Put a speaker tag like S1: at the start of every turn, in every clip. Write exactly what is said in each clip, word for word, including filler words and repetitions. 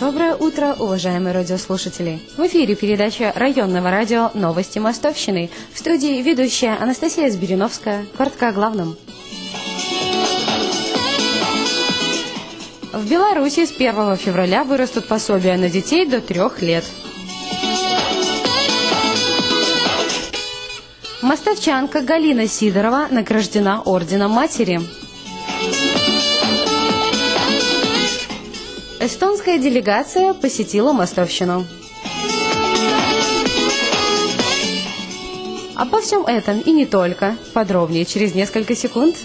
S1: Доброе утро, уважаемые радиослушатели! В эфире передача районного радио «Новости Мостовщины». В студии ведущая Анастасия Збириновская. Коротко о главном. В Беларуси с первого февраля вырастут пособия на детей до трех лет. Мостовчанка Галина Сидорова награждена Орденом Матери. Эстонская делегация посетила Мостовщину. Обо всем этом и не только. Подробнее через несколько секунд.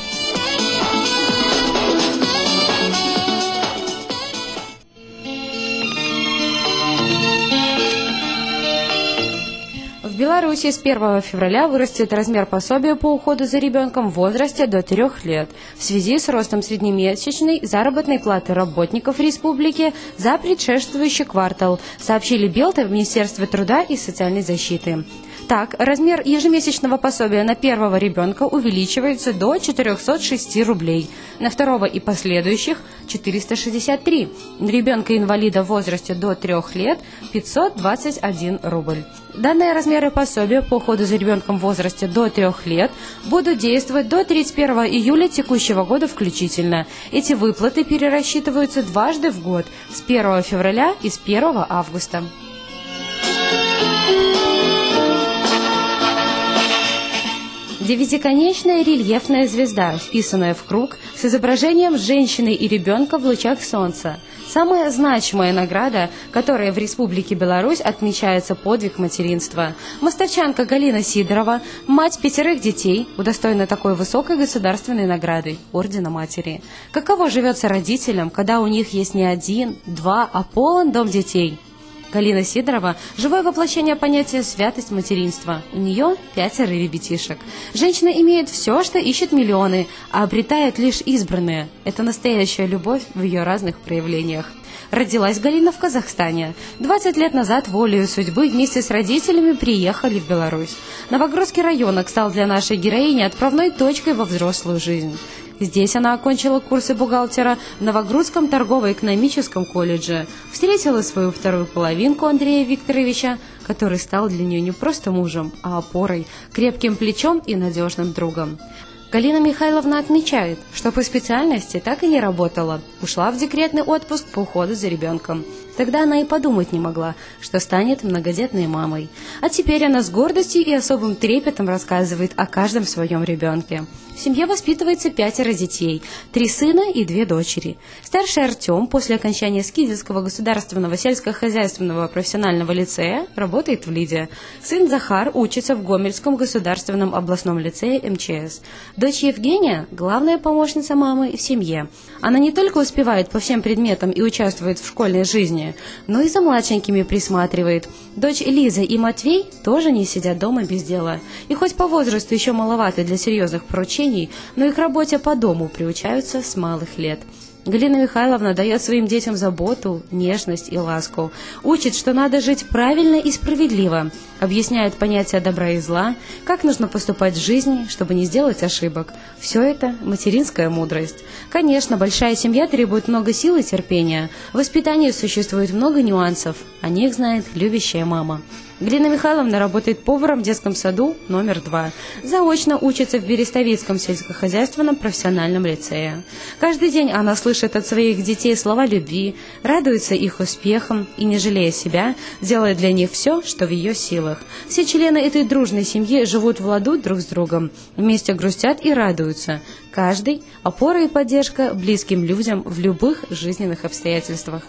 S1: В Беларуси с первого февраля вырастет размер пособия по уходу за ребенком в возрасте до трех лет в связи с ростом среднемесячной заработной платы работников республики за предшествующий квартал, сообщили Белта в Министерстве труда и социальной защиты. Так, размер ежемесячного пособия на первого ребенка увеличивается до четырехсот шести рублей, на второго и последующих – четыреста шестьдесят три, на ребенка-инвалида в возрасте до трех лет – пятьсот двадцать один рубль. Данные размеры пособия по уходу за ребенком в возрасте до трех лет будут действовать до тридцать первого июля текущего года включительно. Эти выплаты перерасчитываются дважды в год – с первого февраля и с первого августа. Девятиконечная рельефная звезда, вписанная в круг, с изображением женщины и ребенка в лучах солнца. Самая значимая награда, которая в Республике Беларусь отмечается подвиг материнства. Мостовчанка Галина Сидорова, мать пятерых детей, удостоена такой высокой государственной награды – Ордена Матери. Каково живется родителям, когда у них есть не один, два, а полон дом детей? Галина Сидорова – живое воплощение понятия «святость материнства». У нее пятеро ребятишек. Женщина имеет все, что ищет миллионы, а обретает лишь избранные. Это настоящая любовь в ее разных проявлениях. Родилась Галина в Казахстане. двадцать лет назад волею судьбы вместе с родителями приехали в Беларусь. Новогрудский районок стал для нашей героини отправной точкой во взрослую жизнь. Здесь она окончила курсы бухгалтера в Новогрудском торгово-экономическом колледже. Встретила свою вторую половинку Андрея Викторовича, который стал для нее не просто мужем, а опорой, крепким плечом и надежным другом. Галина Михайловна отмечает, что по специальности так и не работала. Ушла в декретный отпуск по уходу за ребенком. Тогда она и подумать не могла, что станет многодетной мамой. А теперь она с гордостью и особым трепетом рассказывает о каждом своем ребенке. В семье воспитывается пятеро детей, три сына и две дочери. Старший Артем после окончания Скидельского государственного сельскохозяйственного профессионального лицея работает в Лиде. Сын Захар учится в Гомельском государственном областном лицее эм че эс. Дочь Евгения – главная помощница мамы в семье. Она не только успевает по всем предметам и участвует в школьной жизни, но и за младшенькими присматривает. Дочь Лиза и Матвей тоже не сидят дома без дела. И хоть по возрасту еще маловаты для серьезных поручений, но их работе по дому приучаются с малых лет. Галина Михайловна дает своим детям заботу, нежность и ласку. Учит, что надо жить правильно и справедливо. Объясняет понятия добра и зла, как нужно поступать в жизни, чтобы не сделать ошибок. Все это материнская мудрость. Конечно, большая семья требует много сил и терпения. В воспитании существует много нюансов. О них знает любящая мама. Галина Михайловна работает поваром в детском саду номер два. Заочно учится в Берестовицком сельскохозяйственном профессиональном лицее. Каждый день она слышит от своих детей слова любви, радуется их успехам и, не жалея себя, делает для них все, что в ее силах. Все члены этой дружной семьи живут в ладу друг с другом, вместе грустят и радуются. Каждый – опора и поддержка близким людям в любых жизненных обстоятельствах.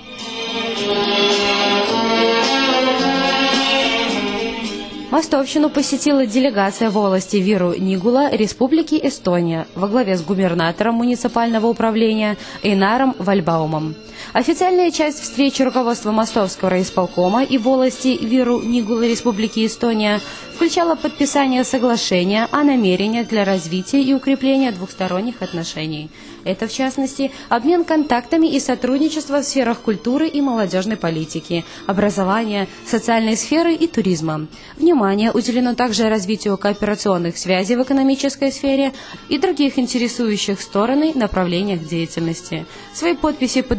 S1: Мостовщину посетила делегация волости Виру Нигула Республики Эстония во главе с губернатором муниципального управления Эйнаром Вальбаумом. Официальная часть встречи руководства Мостовского райисполкома и волости Виру Нигула Республики Эстония включала подписание соглашения о намерениях для развития и укрепления двухсторонних отношений. Это, в частности, обмен контактами и сотрудничество в сферах культуры и молодежной политики, образования, социальной сферы и туризма. Внимание уделено также развитию кооперационных связей в экономической сфере и других интересующих стороны направлениях деятельности. Свои подписи под документами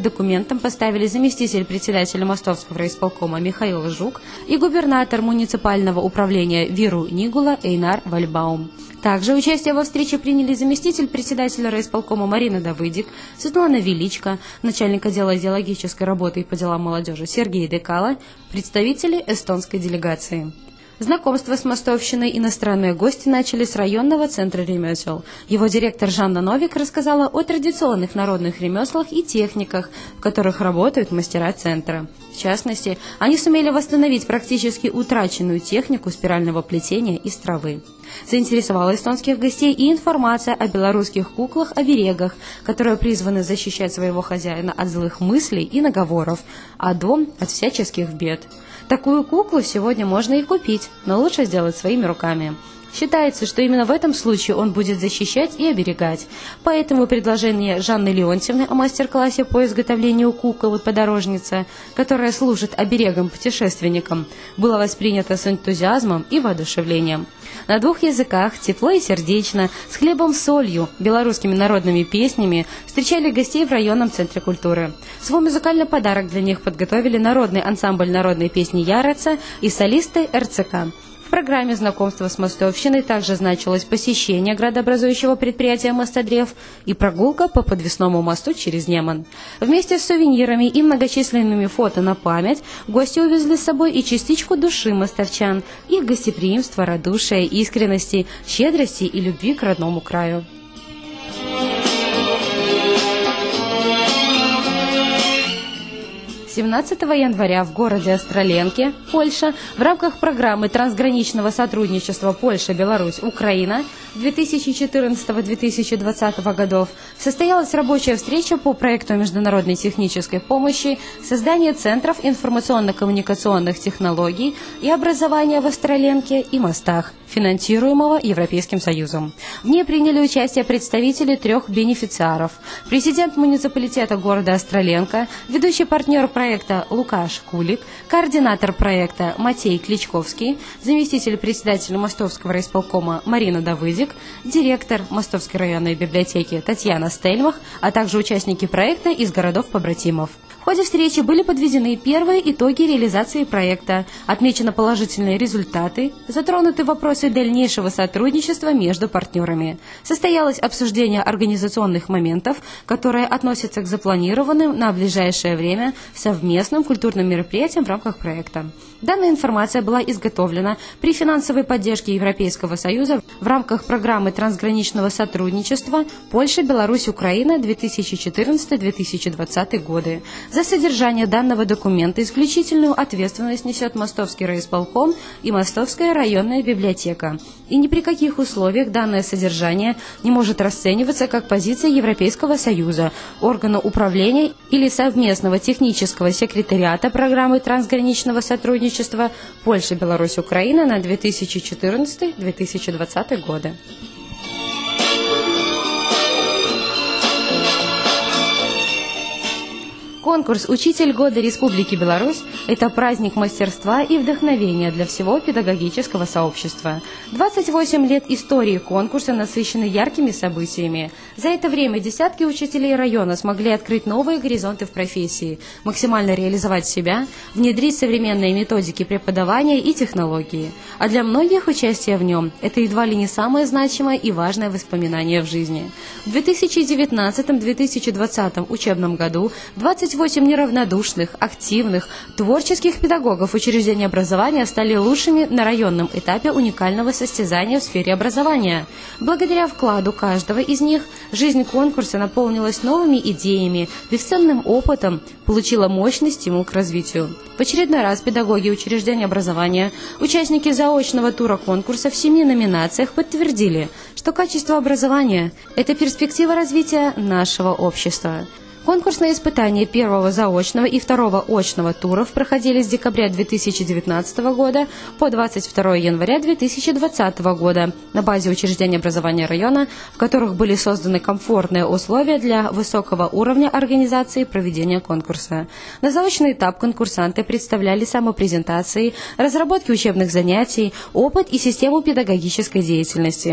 S1: претендентом поставили заместитель председателя Мостовского райисполкома Михаил Жук и губернатор муниципального управления Виру Нигула Эйнар Вальбаум. Также участие во встрече приняли заместитель председателя райисполкома Марина Давыдик, Светлана Величко, начальник отдела идеологической работы и по делам молодежи Сергей Декала, представители эстонской делегации. Знакомство с мостовщиной иностранные гости начали с районного центра ремесел. Его директор Жанна Новик рассказала о традиционных народных ремеслах и техниках, в которых работают мастера центра. В частности, они сумели восстановить практически утраченную технику спирального плетения из травы. Заинтересовала эстонских гостей и информация о белорусских куклах-оберегах, которые призваны защищать своего хозяина от злых мыслей и наговоров, а дом от всяческих бед. Такую куклу сегодня можно и купить, но лучше сделать своими руками. Считается, что именно в этом случае он будет защищать и оберегать. Поэтому предложение Жанны Леонтьевны о мастер-классе по изготовлению кукол и подорожницы, которая служит оберегом путешественникам, было воспринято с энтузиазмом и воодушевлением. На двух языках, тепло и сердечно, с хлебом-солью, белорусскими народными песнями встречали гостей в районном центре культуры. Свой музыкальный подарок для них подготовили народный ансамбль народной песни «Яраца» и солисты эр цэ ка. В программе знакомства с мостовщиной также значилось посещение градообразующего предприятия «Мостодрев» и прогулка по подвесному мосту через Неман. Вместе с сувенирами и многочисленными фото на память гости увезли с собой и частичку души мостовчан, их гостеприимства, радушия, искренности, щедрости и любви к родному краю. семнадцатого января в городе Остроленке, Польша, в рамках программы трансграничного сотрудничества Польша-Беларусь-Украина две тысячи четырнадцатого — две тысячи двадцатого годов состоялась рабочая встреча по проекту международной технической помощи создания центров информационно-коммуникационных технологий и образования в Остроленке и мостах, финансируемого Европейским Союзом. В ней приняли участие представители трех бенефициаров: президент муниципалитета города Остроленка, ведущий партнер проекта Лукаш Кулик, координатор проекта Матей Кличковский, заместитель председателя Мостовского райисполкома Марина Давыдик, директор Мостовской районной библиотеки Татьяна Стельмах, а также участники проекта из городов-побратимов. В ходе встречи были подведены первые итоги реализации проекта, отмечены положительные результаты, затронуты вопросы дальнейшего сотрудничества между партнерами. Состоялось обсуждение организационных моментов, которые относятся к запланированным на ближайшее время совместным культурным мероприятиям в рамках проекта. Данная информация была изготовлена при финансовой поддержке Европейского Союза в рамках программы трансграничного сотрудничества Польша-Беларусь-Украина две тысячи четырнадцатый — две тысячи двадцатый годы. За содержание данного документа исключительную ответственность несет Мостовский райисполком и Мостовская районная библиотека. И ни при каких условиях данное содержание не может расцениваться как позиция Европейского Союза, органа управления или совместного технического секретариата программы трансграничного сотрудничества Польша-Беларусь-Украина на две тысячи четырнадцатый — две тысячи двадцатый годы. Конкурс «Учитель года Республики Беларусь» – это праздник мастерства и вдохновения для всего педагогического сообщества. двадцать восемь лет истории конкурса насыщены яркими событиями. За это время десятки учителей района смогли открыть новые горизонты в профессии, максимально реализовать себя, внедрить современные методики преподавания и технологии. А для многих участие в нем – это едва ли не самое значимое и важное воспоминание в жизни. В две тысячи девятнадцатом — две тысячи двадцатом учебном году двадцать восемь неравнодушных, активных, творческих педагогов учреждений образования стали лучшими на районном этапе уникального состязания в сфере образования. Благодаря вкладу каждого из них жизнь конкурса наполнилась новыми идеями, бесценным опытом, получила мощный стимул к развитию. В очередной раз педагоги учреждений образования, участники заочного тура конкурса в семи номинациях подтвердили, что качество образования – это перспектива развития нашего общества. Конкурсные испытания первого заочного и второго очного туров проходили с декабря две тысячи девятнадцатого года по двадцать второе января две тысячи двадцатого года на базе учреждений образования района, в которых были созданы комфортные условия для высокого уровня организации проведения конкурса. На заочный этап конкурсанты представляли самопрезентации, разработки учебных занятий, опыт и систему педагогической деятельности.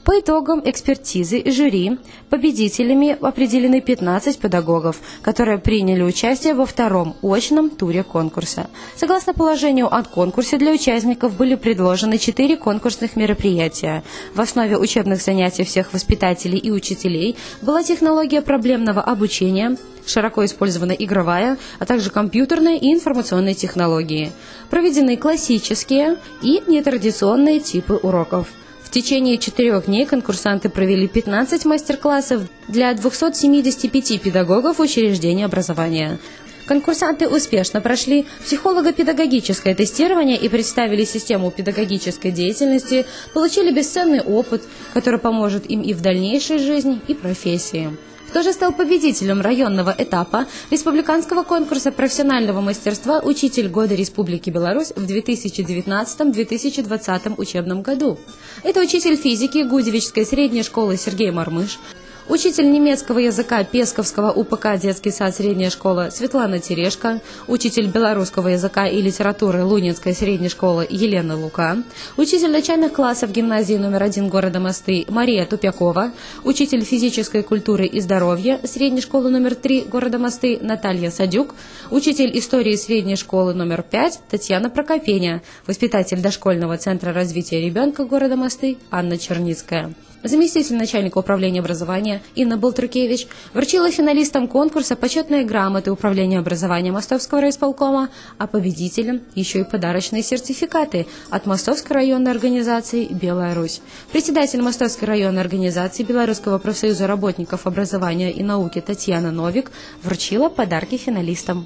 S1: По итогам экспертизы жюри победителями определены пятнадцать педагогов, которые приняли участие во втором очном туре конкурса. Согласно положению о конкурсе, для участников были предложены четыре конкурсных мероприятия. В основе учебных занятий всех воспитателей и учителей была технология проблемного обучения, широко использована игровая, а также компьютерная и информационные технологии. Проведены классические и нетрадиционные типы уроков. В течение четырех дней конкурсанты провели пятнадцать мастер-классов для двухсот семидесяти пяти педагогов учреждений образования. Конкурсанты успешно прошли психолого-педагогическое тестирование и представили систему педагогической деятельности, получили бесценный опыт, который поможет им и в дальнейшей жизни, и профессии. Кто же стал победителем районного этапа республиканского конкурса профессионального мастерства «Учитель года Республики Беларусь» в две тысячи девятнадцатом — две тысячи двадцатом учебном году? Это учитель физики Гудевичской средней школы Сергей Мармыш, учитель немецкого языка Песковского УПК «Детский сад» средняя школа Светлана Терешко, учитель белорусского языка и литературы Лунинской средней школы Елена Лука, учитель начальных классов гимназии номер один города Мосты Мария Тупякова, учитель физической культуры и здоровья средней школы номер три города Мосты Наталья Садюк, учитель истории средней школы номер пять Татьяна Прокопеня, воспитатель дошкольного центра развития ребенка города Мосты Анна Черницкая. Заместитель начальника управления образования Инна Болтрукевич вручила финалистам конкурса почетные грамоты управления образования Мостовского райисполкома, а победителям еще и подарочные сертификаты от Мостовской районной организации «Белая Русь». Председатель Мостовской районной организации Белорусского профсоюза работников образования и науки Татьяна Новик вручила подарки финалистам.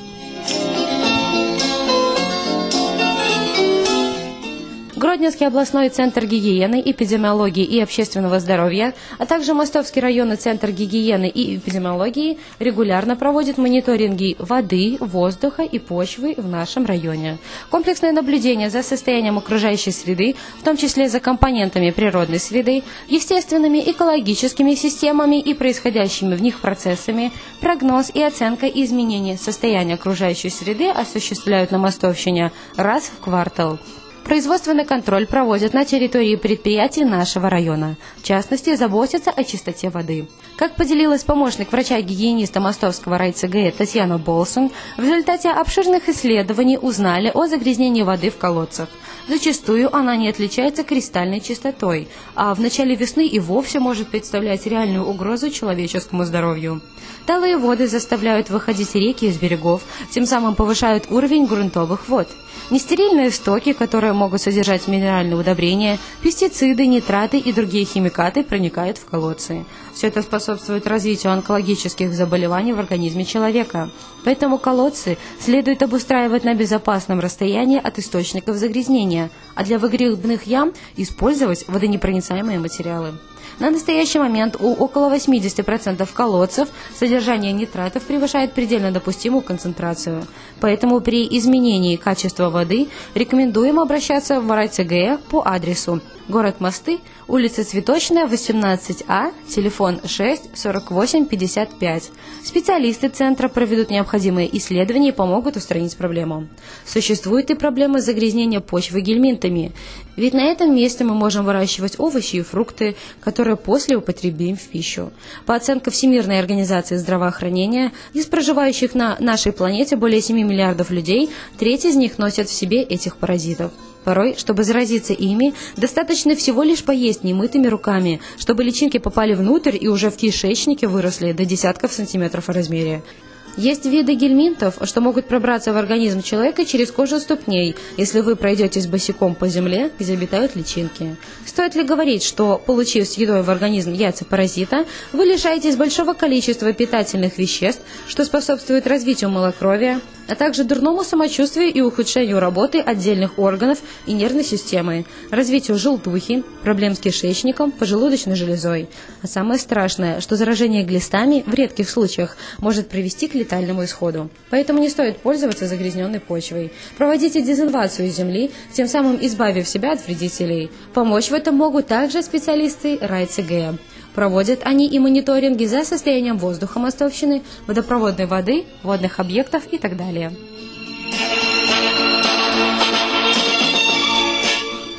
S1: Гродненский областной центр гигиены, эпидемиологии и общественного здоровья, а также Мостовский районный центр гигиены и эпидемиологии регулярно проводит мониторинги воды, воздуха и почвы в нашем районе. Комплексное наблюдение за состоянием окружающей среды, в том числе за компонентами природной среды, естественными экологическими системами и происходящими в них процессами, прогноз и оценка изменений состояния окружающей среды осуществляют на Мостовщине раз в квартал. Производственный контроль проводят на территории предприятий нашего района. В частности, заботятся о чистоте воды. Как поделилась помощник врача-гигиениста Мостовского райцга Татьяна Болсун, в результате обширных исследований узнали о загрязнении воды в колодцах. Зачастую она не отличается кристальной чистотой, а в начале весны и вовсе может представлять реальную угрозу человеческому здоровью. Талые воды заставляют выходить реки из берегов, тем самым повышают уровень грунтовых вод. Нестерильные стоки, которые могут содержать минеральные удобрения, пестициды, нитраты и другие химикаты, проникают в колодцы. Все это способствует развитию онкологических заболеваний в организме человека. Поэтому колодцы следует обустраивать на безопасном расстоянии от источников загрязнения, а для выгребных ям использовать водонепроницаемые материалы. На настоящий момент у около восьмидесяти процентов колодцев содержание нитратов превышает предельно допустимую концентрацию. Поэтому при изменении качества воды рекомендуем обращаться в райцга по адресу город Мосты, улица Цветочная, восемнадцать А, телефон шесть сорок восемь пятьдесят пять. Специалисты центра проведут необходимые исследования и помогут устранить проблему. Существует и проблема загрязнения почвы гельминтами, ведь на этом месте мы можем выращивать овощи и фрукты, которые после употребим в пищу. По оценкам Всемирной организации здравоохранения, из проживающих на нашей планете более семи миллиардов людей, треть из них носят в себе этих паразитов. Порой, чтобы заразиться ими, достаточно всего лишь поесть немытыми руками, чтобы личинки попали внутрь и уже в кишечнике выросли до десятков сантиметров в размере. Есть виды гельминтов, что могут пробраться в организм человека через кожу ступней, если вы пройдетесь босиком по земле, где обитают личинки. Стоит ли говорить, что, получив с едой в организм яйца паразита, вы лишаетесь большого количества питательных веществ, что способствует развитию малокровия, а также дурному самочувствию и ухудшению работы отдельных органов и нервной системы, развитию желтухи, проблем с кишечником, поджелудочной железой. А самое страшное, что заражение глистами в редких случаях может привести к летальному исходу. Поэтому не стоит пользоваться загрязненной почвой. Проводите дезинфекцию земли, тем самым избавив себя от вредителей. Помочь в этом могут также специалисты райцга. Проводят они и мониторинги за состоянием воздуха Мостовщины, водопроводной воды, водных объектов и так далее.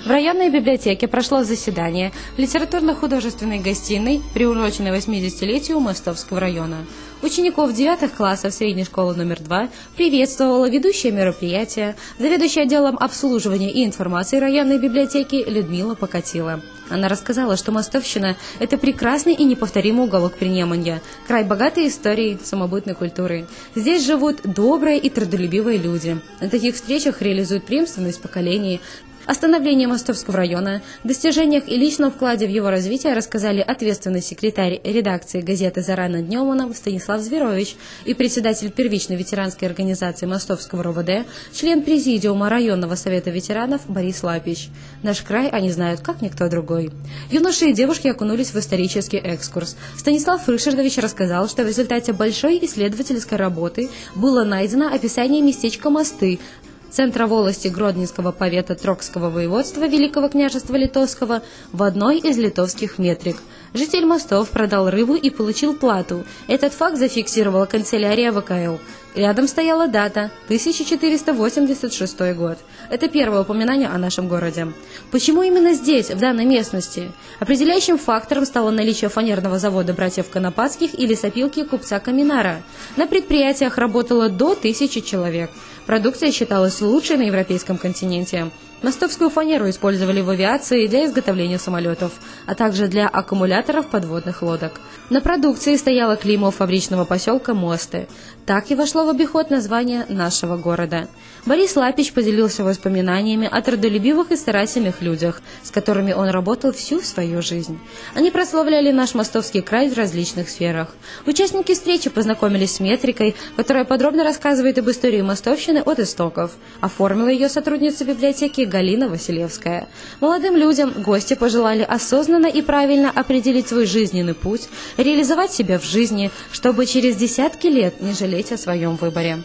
S1: В районной библиотеке прошло заседание литературно-художественной гостиной, приуроченной восьмидесятилетию Мостовского района. Учеников девятых классов средней школы номер два приветствовала ведущая мероприятия, заведующая отделом обслуживания и информации районной библиотеки Людмила Покатила. Она рассказала, что Мостовщина – это прекрасный и неповторимый уголок Принеманья, край богатой историей, самобытной культуры. Здесь живут добрые и трудолюбивые люди. На таких встречах реализуют преемственность поколений. О становлении Мостовского района, достижениях и личном вкладе в его развитие рассказали ответственный секретарь редакции газеты «Зара над Неманом» Станислав Зверович и председатель первичной ветеранской организации Мостовского РОВД, член президиума районного совета ветеранов Борис Лапич. Наш край они знают, как никто другой. Юноши и девушки окунулись в исторический экскурс. Станислав Рышардович рассказал, что в результате большой исследовательской работы было найдено описание местечка Мосты, центра волости Гродненского повета Трокского воеводства Великого княжества Литовского, в одной из литовских метрик. Житель Мостов продал рыбу и получил плату. Этот факт зафиксировала канцелярия ВКЛ. Рядом стояла дата – тысяча четыреста восемьдесят шестой год. Это первое упоминание о нашем городе. Почему именно здесь, в данной местности? Определяющим фактором стало наличие фанерного завода братьев Конопатских и лесопилки купца Каминара. На предприятиях работало до тысячи человек. Продукция считалась лучшей на европейском континенте. Мостовскую фанеру использовали в авиации для изготовления самолетов, а также для аккумуляторов подводных лодок. На продукции стояло клеймо фабричного поселка Мосты. Так и вошло в обиход название нашего города. Борис Лапич поделился воспоминаниями о трудолюбивых и старательных людях, с которыми он работал всю свою жизнь. Они прославляли наш Мостовский край в различных сферах. Участники встречи познакомились с метрикой, которая подробно рассказывает об истории Мостовщины от истоков. Оформила ее сотрудница библиотеки Галина Василевская. Молодым людям гости пожелали осознанно и правильно определить свой жизненный путь, реализовать себя в жизни, чтобы через десятки лет не жалеть о своем выборе.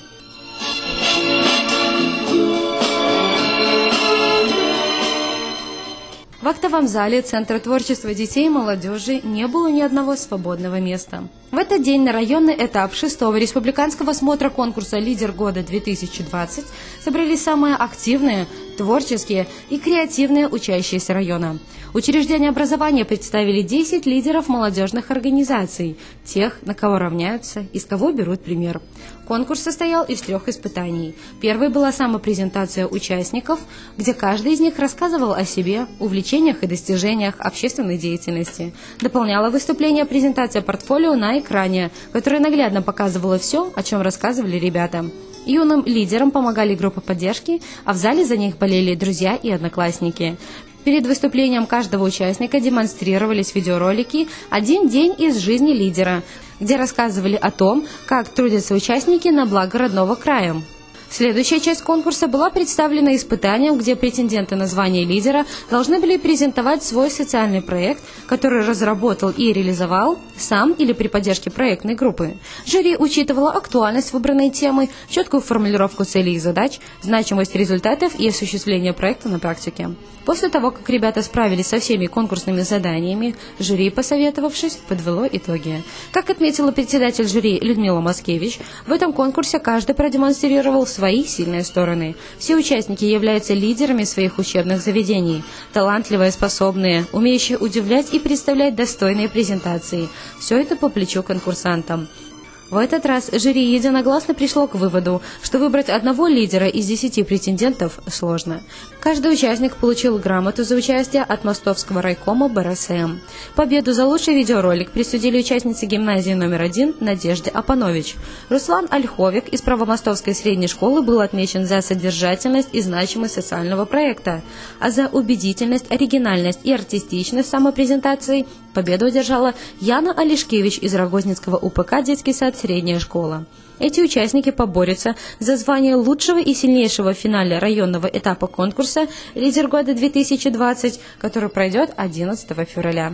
S1: В актовом зале Центра творчества детей и молодежи не было ни одного свободного места. В этот день на районный этап шестого республиканского смотра конкурса «Лидер года-две тысячи двадцать» собрались самые активные, творческие и креативные учащиеся района. Учреждения образования представили десять лидеров молодежных организаций, тех, на кого равняются и с кого берут пример. Конкурс состоял из трех испытаний. Первой была самопрезентация участников, где каждый из них рассказывал о себе, увлечениях и достижениях общественной деятельности. Дополняла выступление презентация портфолио на экране, которая наглядно показывала все, о чем рассказывали ребята. Юным лидерам помогали группы поддержки, а в зале за них болели друзья и одноклассники. Перед выступлением каждого участника демонстрировались видеоролики «Один день из жизни лидера», где рассказывали о том, как трудятся участники на благо родного края. Следующая часть конкурса была представлена испытанием, где претенденты на звание лидера должны были презентовать свой социальный проект, который разработал и реализовал сам или при поддержке проектной группы. Жюри учитывало актуальность выбранной темы, четкую формулировку целей и задач, значимость результатов и осуществление проекта на практике. После того, как ребята справились со всеми конкурсными заданиями, жюри, посоветовавшись, подвело итоги. Как отметила председатель жюри Людмила Маскевич, в этом конкурсе каждый продемонстрировал свои сильные стороны. Все участники являются лидерами своих учебных заведений, талантливые, способные, умеющие удивлять и представлять достойные презентации. Все это по плечу конкурсантам. В этот раз жюри единогласно пришло к выводу, что выбрать одного лидера из десяти претендентов сложно. Каждый участник получил грамоту за участие от Мостовского райкома Бэ Эр Эс Эм. Победу за лучший видеоролик присудили участнице гимназии номер один Надежде Апанович. Руслан Ольховик из Правомостовской средней школы был отмечен за содержательность и значимость социального проекта, а за убедительность, оригинальность и артистичность самопрезентации победу одержала Яна Олешкевич из Рогозненского У Пэ Ка «Детский сад средняя школа». Эти участники поборются за звание лучшего и сильнейшего в финале районного этапа конкурса «Лидер года-две тысячи двадцать», который пройдет одиннадцатого февраля.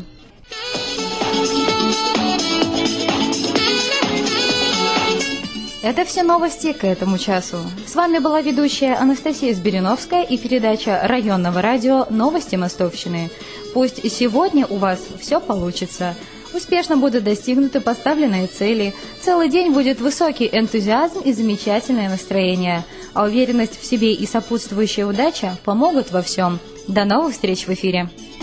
S1: Это все новости к этому часу. С вами была ведущая Анастасия Сбериновская и передача районного радио «Новости Мостовщины». Пусть сегодня у вас все получится.
S2: Успешно будут достигнуты поставленные цели. Целый день будет высокий энтузиазм и замечательное настроение. А уверенность в себе и сопутствующая удача помогут во всем. До новых встреч в эфире!